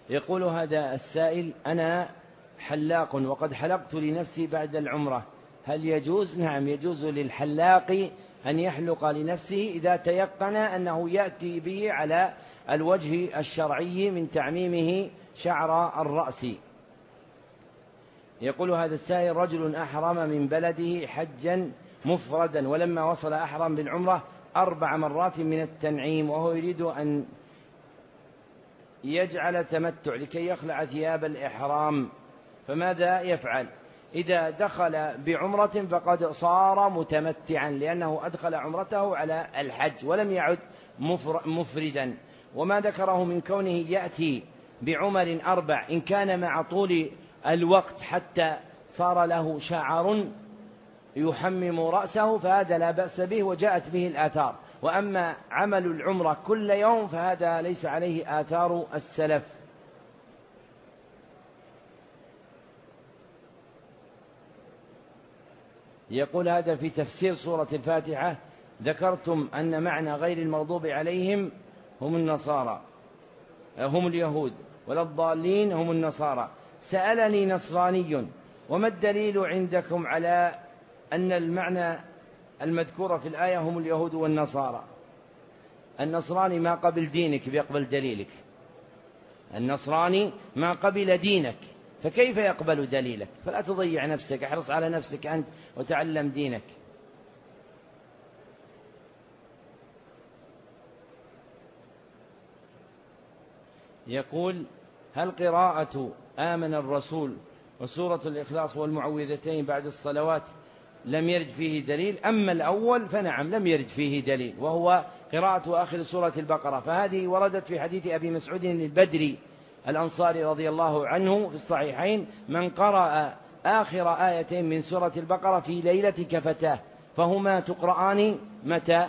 يقول هذا السائل: أنا حلاق وقد حلقت لنفسي بعد العمرة، هل يجوز؟ نعم، يجوز للحلاق أن يحلق لنفسه إذا تيقن أنه يأتي به على الوجه الشرعي من تعميمه شعر الرأس. يقول هذا السائل: رجل أحرم من بلده حجا مفردا، ولما وصل أحرم بالعمرة 4 مرات من التنعيم، وهو يريد أن يجعل تمتع لكي يخلع ثياب الإحرام، فماذا يفعل؟ إذا دخل بعمرة فقد صار متمتعا، لأنه أدخل عمرته على الحج ولم يعد مفردا. وما ذكره من كونه يأتي بعمر 4 إن كان مع طول الوقت حتى صار له شعر يحمم رأسه فهذا لا بأس به وجاءت به الآثار، وأما عمل العمرة كل يوم فهذا ليس عليه آثار السلف. يقول هذا في تفسير سورة الفاتحة: ذكرتم أن معنى غير المغضوب عليهم هم النصارى هم اليهود ولا الضالين هم النصارى، سألني نصراني: وما الدليل عندكم على أن المعنى المذكور في الآية هم اليهود والنصارى؟ النصراني ما قبل دينك بيقبل دليلك، النصراني ما قبل دينك فكيف يقبل دليلك؟ فلا تضيع نفسك، احرص على نفسك أنت وتعلم دينك. يقول: هل قراءة آمن الرسول وسورة الإخلاص والمعوذتين بعد الصلوات لم يرد فيه دليل؟ أما الأول فنعم لم يرد فيه دليل، وهو قراءة آخر سورة البقرة، فهذه وردت في حديث أبي مسعود البدري الأنصاري رضي الله عنه في الصحيحين: من قرأ آخر آيتين من سورة البقرة في ليلة كفتاه، فهما تقرآن متى؟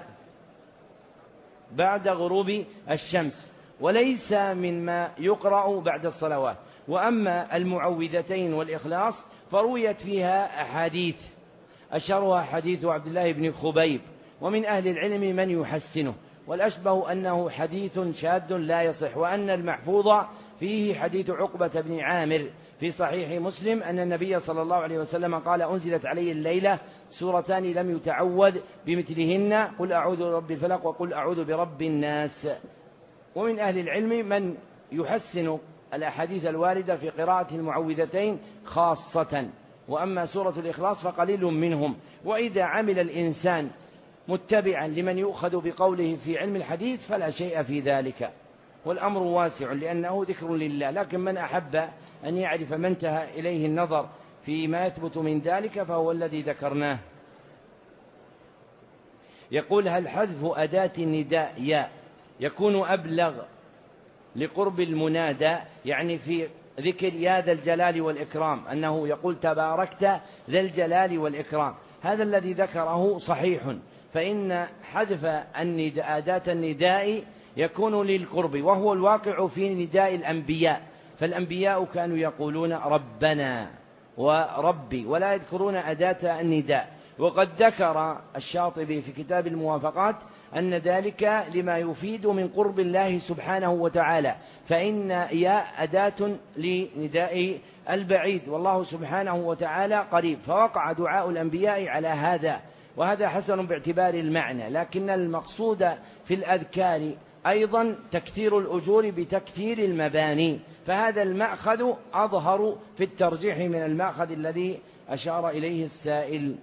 بعد غروب الشمس، وليس مما يقرأ بعد الصلوات. وأما المعوذتين والإخلاص فرويت فيها أحاديث، أشهرها حديث عبد الله بن خبيب، ومن أهل العلم من يحسنه، والأشبه أنه حديث شاذ لا يصح، وأن المحفوظ فيه حديث عقبة بن عامر في صحيح مسلم أن النبي صلى الله عليه وسلم قال: أنزلت علي الليلة سورتان لم يتعوذ بمثلهن، قل أعوذ برب الفلق وقل أعوذ برب الناس. ومن أهل العلم من يحسن الأحاديث الواردة في قراءة المعوذتين خاصة، وأما سورة الإخلاص فقليل منهم. وإذا عمل الإنسان متبعا لمن يؤخذ بقوله في علم الحديث فلا شيء في ذلك، والأمر واسع لأنه ذكر لله، لكن من أحب أن يعرف ما انتهى إليه النظر فيما يثبت من ذلك فهو الذي ذكرناه. يقول: هل حذف أداة النداء يا يكون أبلغ لقرب المنادى؟ يعني في ذكر يا ذا الجلال والإكرام أنه يقول تباركت ذا الجلال والإكرام، هذا الذي ذكره صحيح، فإن حذف أداة النداء يكون للقرب، وهو الواقع في نداء الأنبياء، فالأنبياء كانوا يقولون ربنا وربي ولا يذكرون أداة النداء. وقد ذكر الشاطبي في كتاب الموافقات أن ذلك لما يفيد من قرب الله سبحانه وتعالى، فإن يا أداة لنداء البعيد والله سبحانه وتعالى قريب، فوقع دعاء الأنبياء على هذا، وهذا حسن باعتبار المعنى، لكن المقصود في الأذكار أيضا تكثير الأجور بتكثير المباني، فهذا المأخذ أظهر في الترجيح من المأخذ الذي أشار إليه السائل.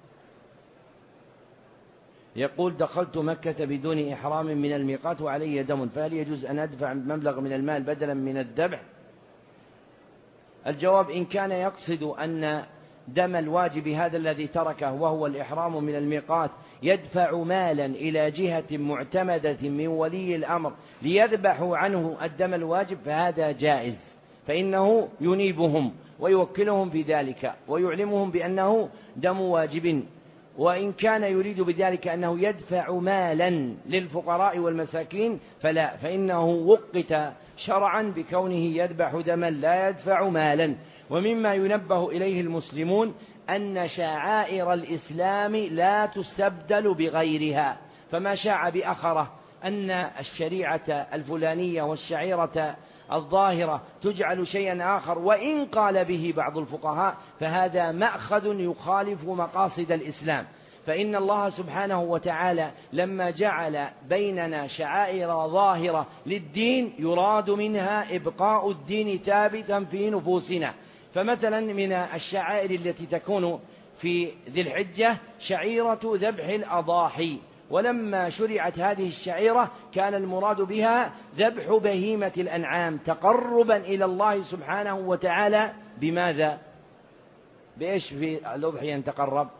يقول: دخلت مكة بدون إحرام من الميقات وعلي دم، فهل يجوز أن أدفع مبلغ من المال بدلا من الذبح؟ الجواب: إن كان يقصد أن دم الواجب هذا الذي تركه وهو الإحرام من الميقات يدفع مالا إلى جهة معتمدة من ولي الأمر ليذبحوا عنه الدم الواجب فهذا جائز، فإنه ينيبهم ويوكلهم في ذلك ويعلمهم بأنه دم واجب. وإن كان يريد بذلك أنه يدفع مالا للفقراء والمساكين فلا، فإنه وقت شرعا بكونه يذبح دما لا يدفع مالا. ومما ينبه إليه المسلمون أن شعائر الإسلام لا تستبدل بغيرها، فما شاع بأخره أن الشريعة الفلانية والشعيرة الظاهرة تجعل شيئا آخر، وإن قال به بعض الفقهاء فهذا مأخذ يخالف مقاصد الإسلام. فإن الله سبحانه وتعالى لما جعل بيننا شعائر ظاهرة للدين يراد منها إبقاء الدين ثابتا في نفوسنا. فمثلا من الشعائر التي تكون في ذي الحجة شعيرة ذبح الأضاحي، ولما شرعت هذه الشعيرة كان المراد بها ذبح بهيمة الأنعام تقربا إلى الله سبحانه وتعالى. بماذا؟ بإيش في الأضحية نتقرب؟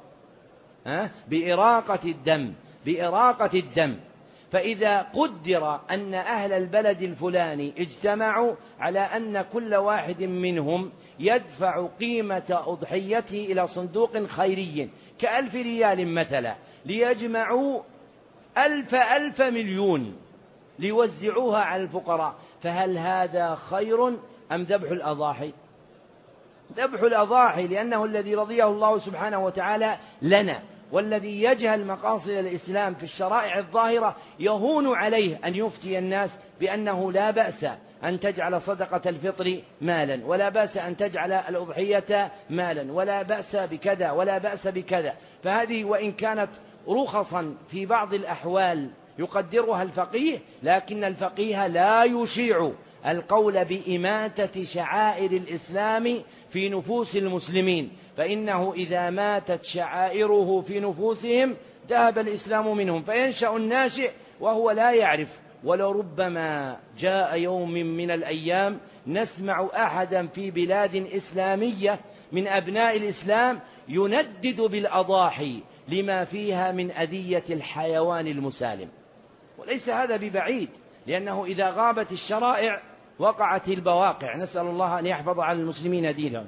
بإراقة الدم. فإذا قدر أن أهل البلد الفلاني اجتمعوا على أن كل واحد منهم يدفع قيمة أضحيته إلى صندوق خيري ك1,000 ريال مثلا، ليجمعوا 1,000 مليون ليوزعوها على الفقراء، فهل هذا خير أم ذبح الأضاحي؟ ذبح الأضاحي، لأنه الذي رضيه الله سبحانه وتعالى لنا. والذي يجهل مقاصد الإسلام في الشرائع الظاهرة يهون عليه أن يفتي الناس بأنه لا بأس أن تجعل صدقة الفطر مالا، ولا بأس أن تجعل الأضحية مالا، ولا بأس بكذا ولا بأس بكذا. فهذه وإن كانت رخصا في بعض الأحوال يقدرها الفقيه، لكن الفقيه لا يشيع القول بإماتة شعائر الإسلام في نفوس المسلمين، فإنه إذا ماتت شعائره في نفوسهم ذهب الإسلام منهم، فينشأ الناشئ وهو لا يعرف. ولربما جاء يوم من الأيام نسمع أحدا في بلاد إسلامية من أبناء الإسلام يندد بالأضاحي لما فيها من أذية الحيوان المسالم، وليس هذا ببعيد، لأنه إذا غابت الشرائع وقعت البواقع. نسأل الله أن يحفظ على المسلمين دينهم.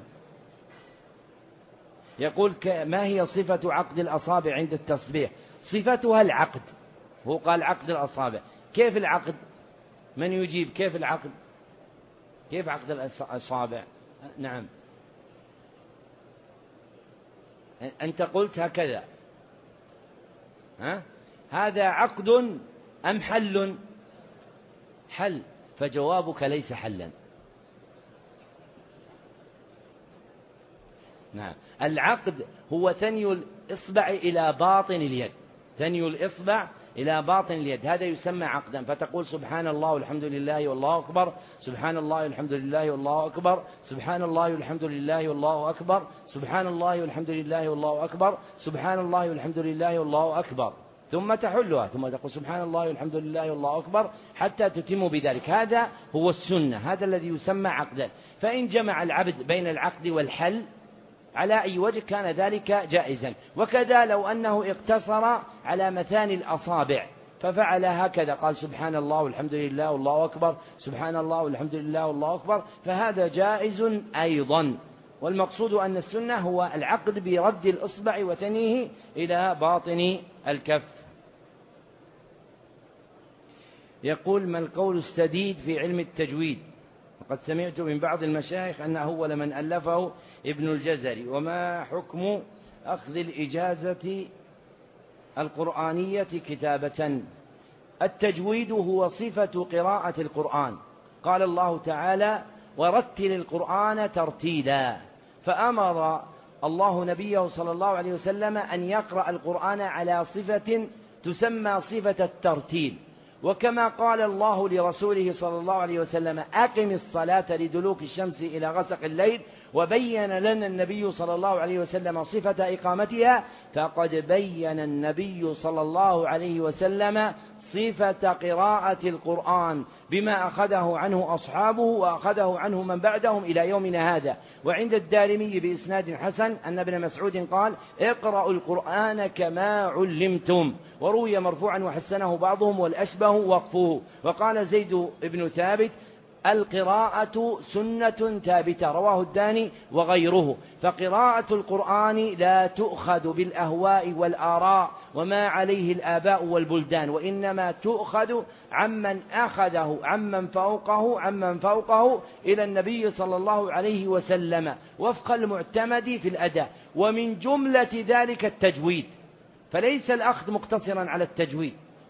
يقول ما هي صفة عقد الأصابع عند التصبيح؟ صفتها العقد. هو قال عقد الأصابع، كيف العقد؟ من يجيب كيف العقد؟ كيف عقد الأصابع؟ نعم، أنت قلت هكذا، هذا عقد أم حل؟ حل، فجوابك ليس حلا. نعم، العقد هو ثني الإصبع إلى باطن اليد، ثني الإصبع إلى باطن اليد، هذا يسمى عقدا. فتقول سبحان الله والحمد لله والله أكبر، سبحان الله والحمد لله والله أكبر، سبحان الله والحمد لله والله أكبر، سبحان الله والحمد لله والله أكبر، سبحان الله والحمد لله والله أكبر، ثم تحلها، ثم تقول سبحان الله والحمد لله والله أكبر حتى تتم بذلك. هذا هو السنة، هذا الذي يسمى عقدا. فإن جمع العبد بين العقد والحل على أي وجه كان ذلك جائزا. وكذا لو أنه اقتصر على مثاني الأصابع ففعل هكذا، قال سبحان الله والحمد لله والله أكبر، سبحان الله والحمد لله والله أكبر، فهذا جائز أيضا. والمقصود أن السنة هو العقد برد الإصبع وتنيه إلى باطن الكف. يقول ما القول السديد في علم التجويد؟ وقد سمعت من بعض المشايخ أنه أول من ألفه ابن الجزري. وما حكم أخذ الإجازة القرآنية كتابة؟ التجويد هو صفة قراءة القرآن، قال الله تعالى ورتل القرآن ترتيلا، فأمر الله نبيه صلى الله عليه وسلم أن يقرأ القرآن على صفة تسمى صفة الترتيل. وكما قال الله لرسوله صلى الله عليه وسلم أقم الصلاة لدلوك الشمس إلى غسق الليل، وبين لنا النبي صلى الله عليه وسلم صفة إقامتها، فقد بين النبي صلى الله عليه وسلم صفة قراءة القرآن بما أخذه عنه أصحابه وأخذه عنه من بعدهم إلى يومنا هذا. وعند الدارمي بإسناد حسن أن ابن مسعود قال اقرأوا القرآن كما علمتم، وروي مرفوعا وحسنه بعضهم والأشبه وقفه. وقال زيد بن ثابت القراءة سنة ثابتة، رواه الداني وغيره. فقراءة القرآن لا تؤخذ بالأهواء والآراء وما عليه الآباء والبلدان، وإنما تؤخذ عمن أخذه عمن فوقه إلى النبي صلى الله عليه وسلم وفق المعتمد في الأداء، ومن جملة ذلك التجويد. فليس الأخذ مقتصرا على التجويد،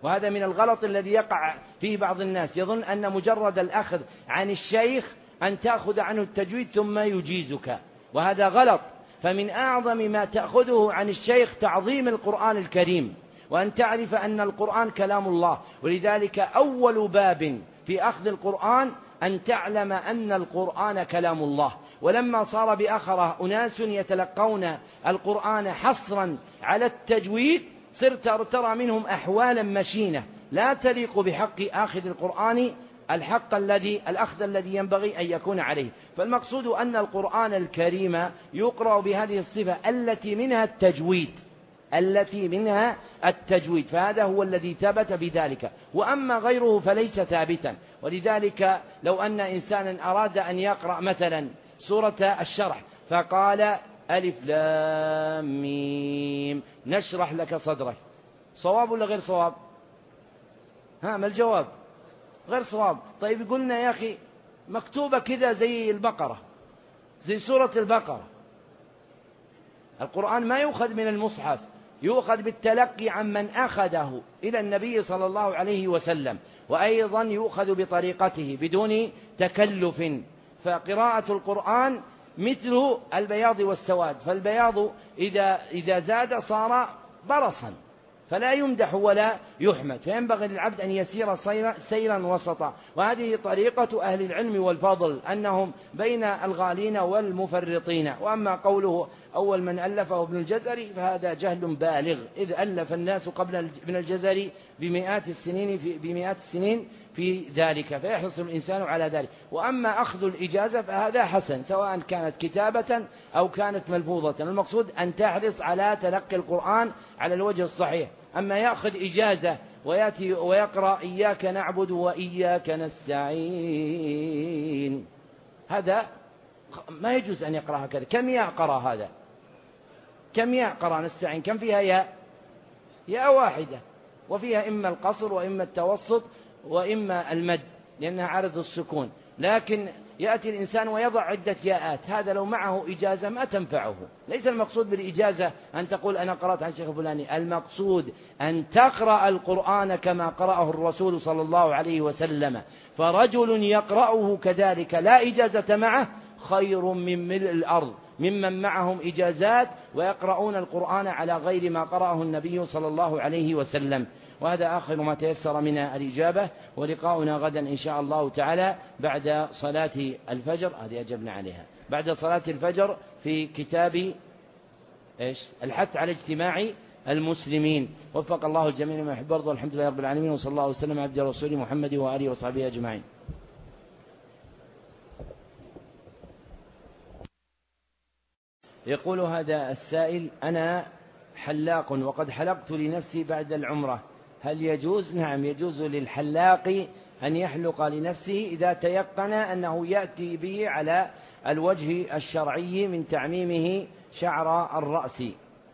وهذا من الغلط الذي يقع فيه بعض الناس، يظن أن مجرد الأخذ عن الشيخ أن تأخذ عنه التجويد ثم يجيزك، وهذا غلط. فمن أعظم ما تأخذه عن الشيخ تعظيم القرآن الكريم، وأن تعرف أن القرآن كلام الله. ولذلك أول باب في أخذ القرآن أن تعلم أن القرآن كلام الله. ولما صار بآخرة أناس يتلقون القرآن حصرا على التجويد، صرت ترى منهم أحوالا مشينة لا تليق بحق آخذ القرآن الأخذ الذي ينبغي أن يكون عليه. فالمقصود أن القرآن الكريم يقرأ بهذه الصفة التي منها التجويد، فهذا هو الذي ثبت بذلك، وأما غيره فليس ثابتا. ولذلك لو أن إنسانا أراد أن يقرأ مثلا سورة الشرح فقال ألف لام ميم نشرح لك صدرك، صواب ولا غير صواب؟ ما الجواب؟ غير صواب. طيب قلنا يا أخي مكتوبة كذا زي البقرة، زي سورة البقرة. القرآن ما يؤخذ من المصحف، يؤخذ بالتلقي عمن أخذه إلى النبي صلى الله عليه وسلم، وأيضا يؤخذ بطريقته بدون تكلف. فقراءة القرآن مثل البياض والسواد، فالبياض إذا زاد صار برصا فلا يمدح ولا يحمد، فينبغي للعبد أن يسير سيرا وسطا. وهذه طريقة أهل العلم والفضل، أنهم بين الغالين والمفرطين. وأما قوله أول من ألفه ابن الجزري فهذا جهل بالغ، إذ ألف الناس قبل ابن الجزري بمئات السنين في ذلك، فيحرص الإنسان على ذلك. وأما أخذ الإجازة فهذا حسن، سواء كانت كتابة أو كانت ملفوظة. المقصود أن تحرص على تلقي القرآن على الوجه الصحيح. أما يأخذ إجازة ويأتي ويقرأ إياك نعبد وإياك نستعين، هذا ما يجوز أن يقرأ هكذا. كم يقرأ هذا؟ كم يقرأ نستعين؟ كم فيها ياء واحدة، وفيها إما القصر وإما التوسط وإما المد لأنها عارض السكون. لكن يأتي الإنسان ويضع عدة ياءات، هذا لو معه إجازة ما تنفعه. ليس المقصود بالإجازة أن تقول أنا قرأت عن شيخ فلاني، المقصود أن تقرأ القرآن كما قرأه الرسول صلى الله عليه وسلم. فرجل يقرأه كذلك لا إجازة معه خير من ملء الأرض ممن معهم إجازات ويقرؤون القرآن على غير ما قرأه النبي صلى الله عليه وسلم. وهذا آخر ما تيسر من الإجابة، ولقاؤنا غدا إن شاء الله تعالى بعد صلاة الفجر. هذه أجبنا عليها بعد صلاة الفجر في كتاب الحث على اجتماع المسلمين. وفق الله الجميع ما يحب ويرضى، والحمد لله رب العالمين، وصلى الله وسلم على عبده ورسوله محمد وآله وصحبه أجمعين. يقول هذا السائل: أنا حلاق وقد حلقت لنفسي بعد العمرة، هل يجوز؟ نعم، يجوز للحلاق أن يحلق لنفسه إذا تيقن أنه يأتي به على الوجه الشرعي من تعميمه شعر الرأس.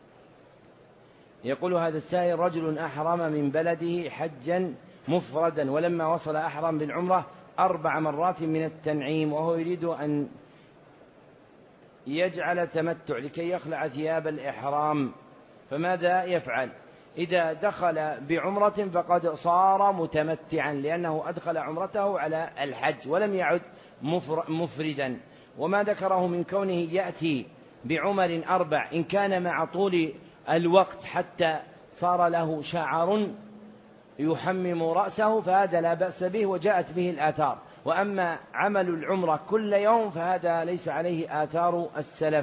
يقول هذا السائل: رجل أحرم من بلده حجا مفردا، ولما وصل أحرم بالعمرة 4 مرات من التنعيم، وهو يريد أن يجعل تمتع لكي يخلع ثياب الإحرام، فماذا يفعل؟ إذا دخل بعمرة فقد صار متمتعا، لأنه أدخل عمرته على الحج ولم يعد مفردا. وما ذكره من كونه يأتي بعمر 4 إن كان مع طول الوقت حتى صار له شعر يحمم رأسه فهذا لا بأس به وجاءت به الآثار. وأما عمل العمرة كل يوم فهذا ليس عليه آثار السلف.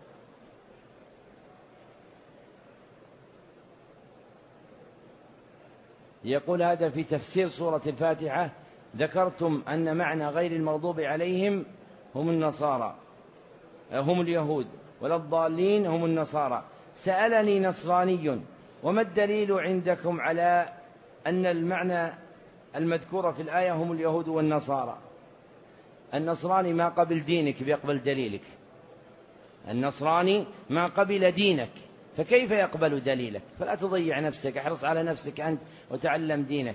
يقول هذا في تفسير سورة الفاتحة: ذكرتم أن معنى غير المغضوب عليهم هم النصارى هم اليهود ولا الضالين هم النصارى. سألني نصراني: وما الدليل عندكم على أن المعنى المذكور في الآية هم اليهود والنصارى؟ النصراني ما قبل دينك بيقبل دليلك، النصراني ما قبل دينك فكيف يقبل دليلك؟ فلا تضيع نفسك، احرص على نفسك أنت وتعلم دينك.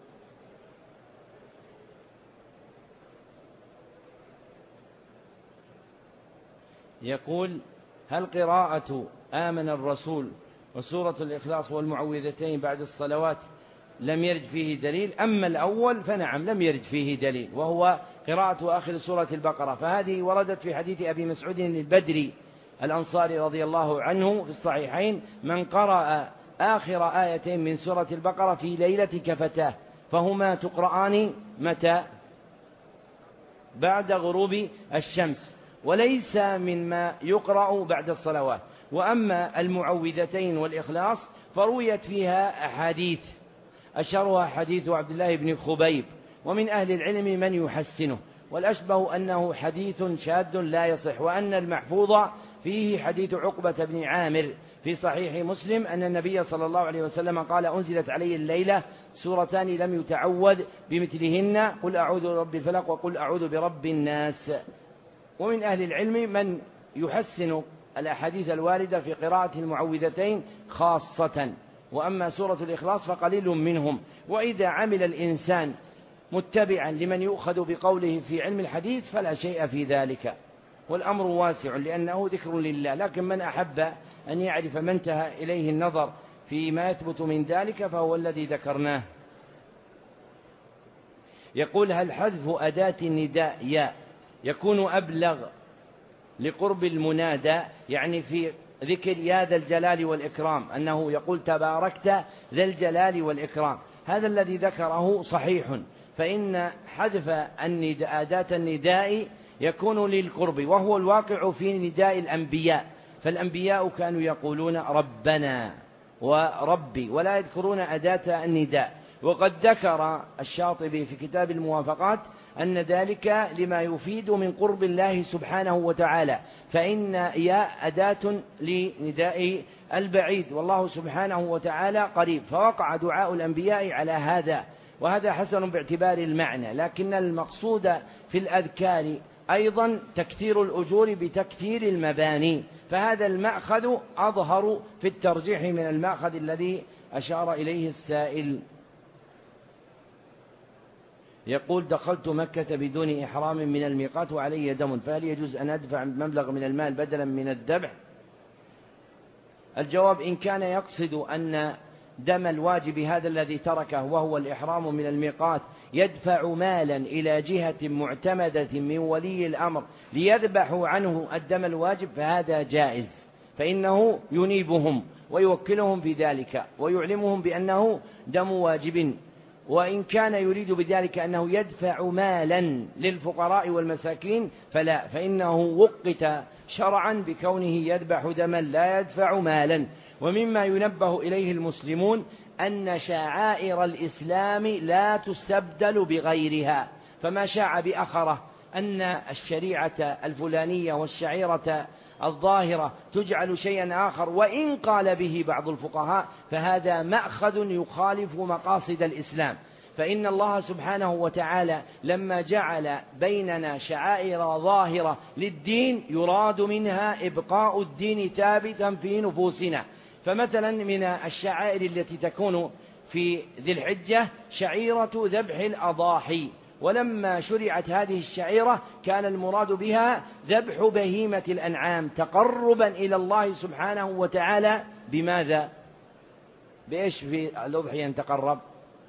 يقول: هل قراءة آمن الرسول وسورة الإخلاص والمعوذتين بعد الصلوات لم يرد فيه دليل. أما الأول فنعم لم يرد فيه دليل، وهو قراءة آخر سورة البقرة، فهذه وردت في حديث أبي مسعود البدري الأنصاري رضي الله عنه في الصحيحين: من قرأ آخر آيتين من سورة البقرة في ليلة كفتاه، فهما تقرآن متى؟ بعد غروب الشمس، وليس مما يقرأ بعد الصلوات. وأما المعوذتين والإخلاص فرويت فيها أحاديث، أشهرها حديث عبد الله بن خبيب، ومن أهل العلم من يحسنه، والأشبه أنه حديث شاذ لا يصح، وأن المحفوظ فيه حديث عقبة بن عامر في صحيح مسلم أن النبي صلى الله عليه وسلم قال: أنزلت علي الليلة سورتان لم يتعوذ بمثلهن، قل أعوذ برب الفلق وقل أعوذ برب الناس. ومن أهل العلم من يحسن الأحاديث الواردة في قراءة المعوذتين خاصة، وأما سورة الإخلاص فقليل منهم. وإذا عمل الإنسان متبعا لمن يؤخذ بقوله في علم الحديث فلا شيء في ذلك، والأمر واسع لأنه ذكر لله. لكن من أحب أن يعرف ما انتهى إليه النظر فيما يثبت من ذلك فهو الذي ذكرناه. يقول: هل حذف أداة النداء يا يكون أبلغ لقرب المنادى، يعني في ذكر يا ذا الجلال والإكرام، أنه يقول تباركت ذا الجلال والإكرام، هذا الذي ذكره صحيح، فإن حذف أداة النداء يكون للقرب، وهو الواقع في نداء الأنبياء، فالأنبياء كانوا يقولون ربنا وربي ولا يذكرون أداة النداء. وقد ذكر الشاطبي في كتاب الموافقات أن ذلك لما يفيد من قرب الله سبحانه وتعالى، فإن يا أداة لنداء البعيد، والله سبحانه وتعالى قريب، فوقع دعاء الأنبياء على هذا، وهذا حسن باعتبار المعنى. لكن المقصود في الأذكار أيضا تكثير الأجور بتكثير المباني، فهذا المأخذ أظهر في الترجيح من المأخذ الذي أشار إليه السائل. يقول: دخلت مكة بدون إحرام من الميقات وعلي دم، فهل يجوز أن أدفع مبلغ من المال بدلا من الذبح؟ الجواب: إن كان يقصد أن دم الواجب هذا الذي تركه وهو الإحرام من الميقات يدفع مالا إلى جهة معتمدة من ولي الأمر ليذبحوا عنه الدم الواجب فهذا جائز، فإنه ينيبهم ويوكلهم في ذلك ويعلمهم بأنه دم واجب. وإن كان يريد بذلك أنه يدفع مالا للفقراء والمساكين فلا، فإنه وقت شرعا بكونه يذبح دما لا يدفع مالا. ومما ينبه إليه المسلمون أن شعائر الإسلام لا تستبدل بغيرها، فما شاع بأخره أن الشريعة الفلانية والشعيرة الظاهرة تجعل شيئا آخر وإن قال به بعض الفقهاء فهذا مأخذ يخالف مقاصد الإسلام، فإن الله سبحانه وتعالى لما جعل بيننا شعائر ظاهرة للدين يراد منها إبقاء الدين ثابتا في نفوسنا. فمثلا من الشعائر التي تكون في ذي الحجة شعيرة ذبح الأضاحي، ولما شرعت هذه الشعيرة كان المراد بها ذبح بهيمة الأنعام تقربا إلى الله سبحانه وتعالى. بماذا؟ بإيش في الأضحية نتقرب؟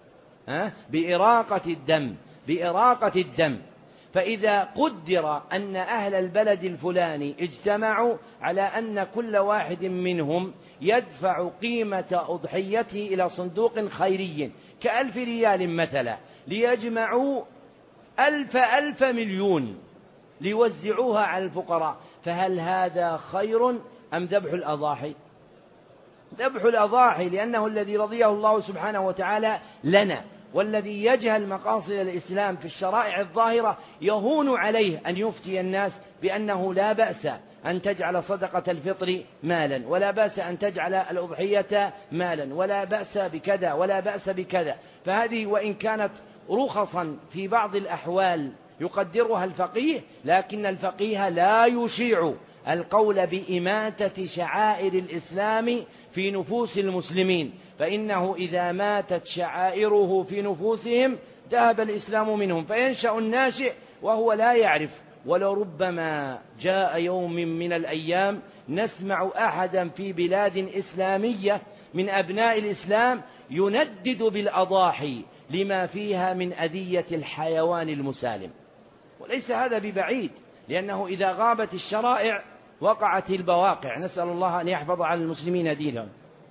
بإراقة الدم. فإذا قدر أن أهل البلد الفلاني اجتمعوا على أن كل واحد منهم يدفع قيمة أضحيته إلى صندوق خيري ك1,000 ريال مثلا، ليجمعوا 1,000 مليون ليوزعوها على الفقراء، فهل هذا خير أم ذبح الأضاحي؟ ذبح الأضاحي، لأنه الذي رضيه الله سبحانه وتعالى لنا. والذي يجهل مقاصد الإسلام في الشرائع الظاهرة يهون عليه أن يفتي الناس بأنه لا بأس أن تجعل صدقة الفطر مالا، ولا بأس أن تجعل الأضحية مالا، ولا بأس بكذا ولا بأس بكذا. فهذه وإن كانت رخصا في بعض الأحوال يقدرها الفقيه، لكن الفقيه لا يشيع القول بإماتة شعائر الإسلام في نفوس المسلمين، فإنه إذا ماتت شعائره في نفوسهم ذهب الإسلام منهم، فينشأ الناشئ وهو لا يعرف. ولربما جاء يوم من الأيام نسمع أحدا في بلاد إسلامية من أبناء الإسلام يندد بالأضاحي لما فيها من أذية الحيوان المسالم، وليس هذا ببعيد، لأنه إذا غابت الشرائع وقعت البواقع. نسأل الله أن يحفظ على المسلمين دينهم.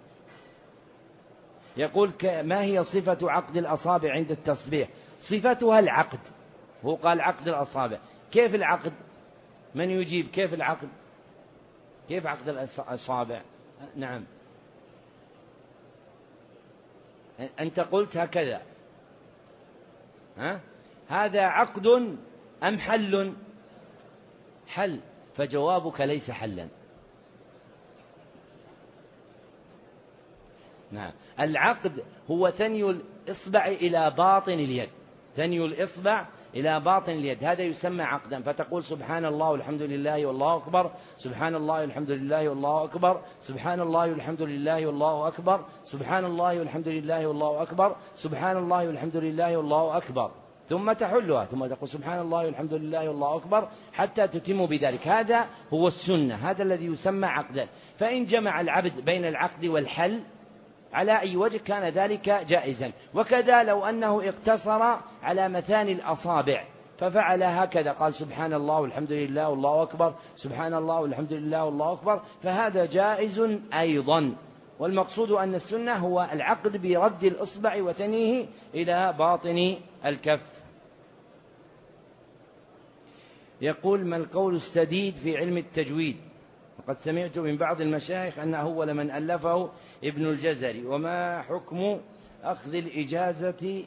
يقول ما هي صفة عقد الأصابع عند التصبيح؟ صفتها العقد، هو قال عقد الأصابع. كيف العقد؟ من يجيب كيف العقد؟ كيف عقد الأصابع؟ نعم، أنت قلت هكذا، هذا عقد أم حل؟ حل، فجوابك ليس حلا. نعم، العقد هو ثني الإصبع إلى باطن اليد، ثني الإصبع إلى باطن اليد، هذا يسمى عقدا. فتقول سبحان الله والحمد لله والله أكبر، سبحان الله والحمد لله والله أكبر، سبحان الله والحمد لله والله أكبر، سبحان الله والحمد لله والله أكبر، سبحان الله والحمد لله والله أكبر، ثم تحلها، ثم تقول سبحان الله والحمد لله والله أكبر حتى تتم بذلك. هذا هو السنة، هذا الذي يسمى عقدا. فإن جمع العبد بين العقد والحل على أي وجه كان ذلك جائزا. وكذا لو أنه اقتصر على مثاني الأصابع ففعل هكذا، قال سبحان الله والحمد لله والله أكبر، سبحان الله والحمد لله والله أكبر، فهذا جائز أيضا. والمقصود أن السنة هو العقد برد الإصبع وثنيه إلى باطن الكف. يقول ما القول السديد في علم التجويد؟ وقد سمعت من بعض المشايخ أن أول من ألفه ابن الجزري. وما حكم أخذ الإجازة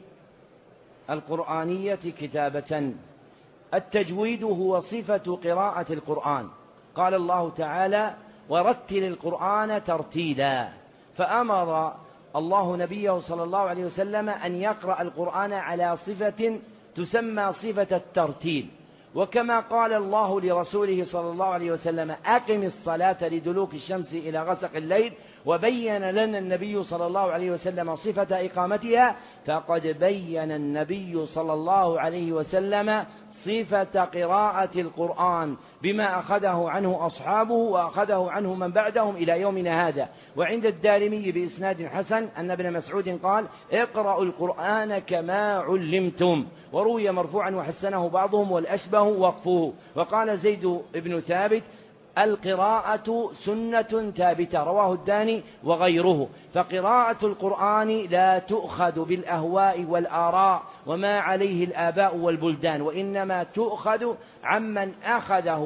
القرآنية كتابة؟ التجويد هو صفة قراءة القرآن، قال الله تعالى ورتل القرآن ترتيلا، فأمر الله نبيه صلى الله عليه وسلم أن يقرأ القرآن على صفة تسمى صفة الترتيل. وكما قال الله لرسوله صلى الله عليه وسلم أقم الصلاة لدلوك الشمس إلى غسق الليل، وبين لنا النبي صلى الله عليه وسلم صفة إقامتها، فقد بين النبي صلى الله عليه وسلم صفة قراءة القرآن بما أخذه عنه أصحابه وأخذه عنه من بعدهم إلى يومنا هذا. وعند الدارمي بإسناد حسن أن ابن مسعود قال اقرأوا القرآن كما علمتم، وروي مرفوعا وحسنه بعضهم والأشبه وقفه. وقال زيد بن ثابت القراءة سنة ثابتة، رواه الداني وغيره. فقراءة القرآن لا تؤخذ بالأهواء والآراء وما عليه الآباء والبلدان، وإنما تؤخذ عمن أخذه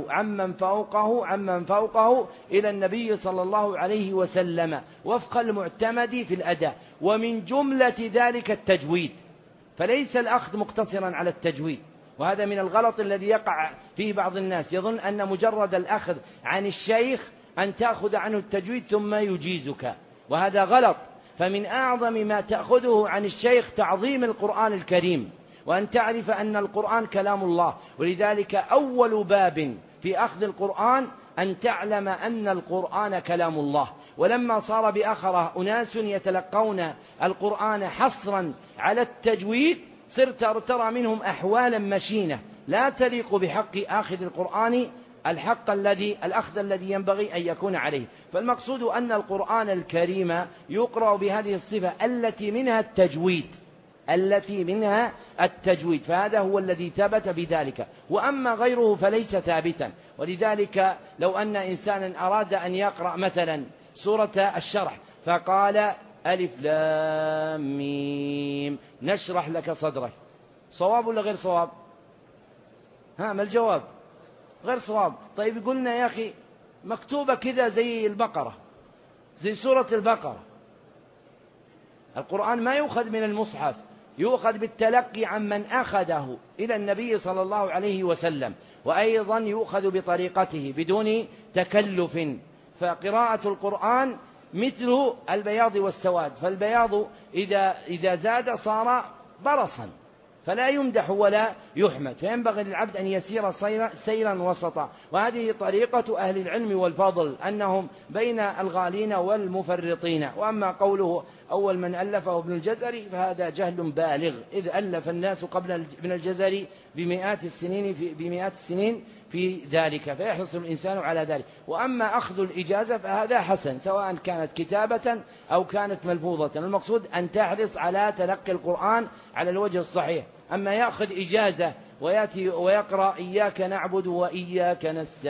عمن فوقه إلى النبي صلى الله عليه وسلم وفق المعتمد في الأداء، ومن جملة ذلك التجويد، فليس الأخذ مقتصرا على التجويد. وهذا من الغلط الذي يقع فيه بعض الناس، يظن أن مجرد الأخذ عن الشيخ أن تأخذ عنه التجويد ثم يجيزك، وهذا غلط. فمن أعظم ما تأخذه عن الشيخ تعظيم القرآن الكريم، وأن تعرف أن القرآن كلام الله. ولذلك أول باب في أخذ القرآن أن تعلم أن القرآن كلام الله. ولما صار بآخرة أناس يتلقون القرآن حصرا على التجويد صرت ترى منهم أحوالا مشينة لا تليق بحق آخذ القرآن الأخذ الذي ينبغي أن يكون عليه. فالمقصود أن القرآن الكريم يقرأ بهذه الصفة التي منها التجويد، فهذا هو الذي ثبت بذلك، وأما غيره فليس ثابتا. ولذلك لو أن إنسانا أراد أن يقرأ مثلا سورة الشرح فقال ألف لام ميم نشرح لك صدرك، صواب ولا غير صواب؟ ما الجواب؟ غير صواب. طيب قلنا يا أخي مكتوبة كذا زي البقرة، زي سورة البقرة. القرآن ما يؤخذ من المصحف، يؤخذ بالتلقي عمن أخذه إلى النبي صلى الله عليه وسلم، وأيضا يؤخذ بطريقته بدون تكلف. فقراءة القرآن مثل البياض والسواد، فالبياض إذا زاد صار برصا فلا يمدح ولا يحمد، فينبغي للعبد أن يسير سيرا وسطا. وهذه طريقة أهل العلم والفضل، أنهم بين الغالين والمفرطين. وأما قوله أول من ألفه ابن الجزري فهذا جهل بالغ، إذ ألف الناس قبل ابن الجزري بمئات السنين في ذلك، فيحرص الإنسان على ذلك. وأما أخذ الإجازة فهذا حسن، سواء كانت كتابة أو كانت ملفوظة، المقصود أن تحرص على تلقي القرآن على الوجه الصحيح. أما يأخذ إجازة ويأتي ويقرأ إياك نعبد وإياك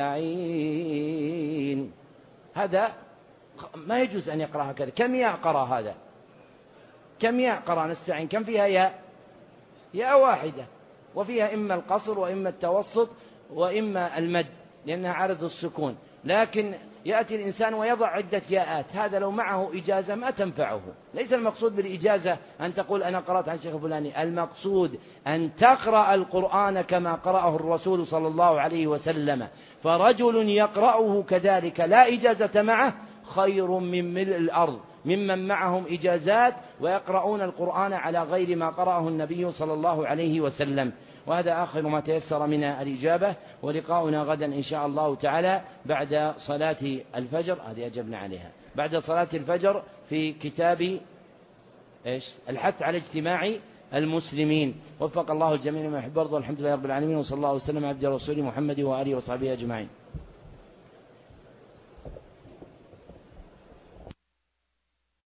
نستعين، هذا ما يجوز أن يقرأ هكذا. كم ياء قرأ هذا؟ كم ياء قرأ نستعين؟ كم فيها ياء؟ ياء واحدة، وفيها إما القصر وإما التوسط وإما المد، لأنها عرض السكون. لكن يأتي الإنسان ويضع عدة ياءات، هذا لو معه إجازة ما تنفعه. ليس المقصود بالإجازة أن تقول أنا قرأت عن شيخ فلاني، المقصود أن تقرأ القرآن كما قرأه الرسول صلى الله عليه وسلم. فرجل يقرأه كذلك لا إجازة معه خير من ملء الأرض ممن معهم إجازات ويقرؤون القرآن على غير ما قرأه النبي صلى الله عليه وسلم. وهذا آخر ما تيسر من الإجابة، ولقاؤنا غدا إن شاء الله تعالى بعد صلاة الفجر، هذه أجبنا عليها، بعد صلاة الفجر في كتاب الحث على اجتماع المسلمين. وفق الله الجميع لما يحب ويرضى، والحمد لله رب العالمين، وصلى الله وسلم على عبده ورسوله محمد وآله وصحبه أجمعين.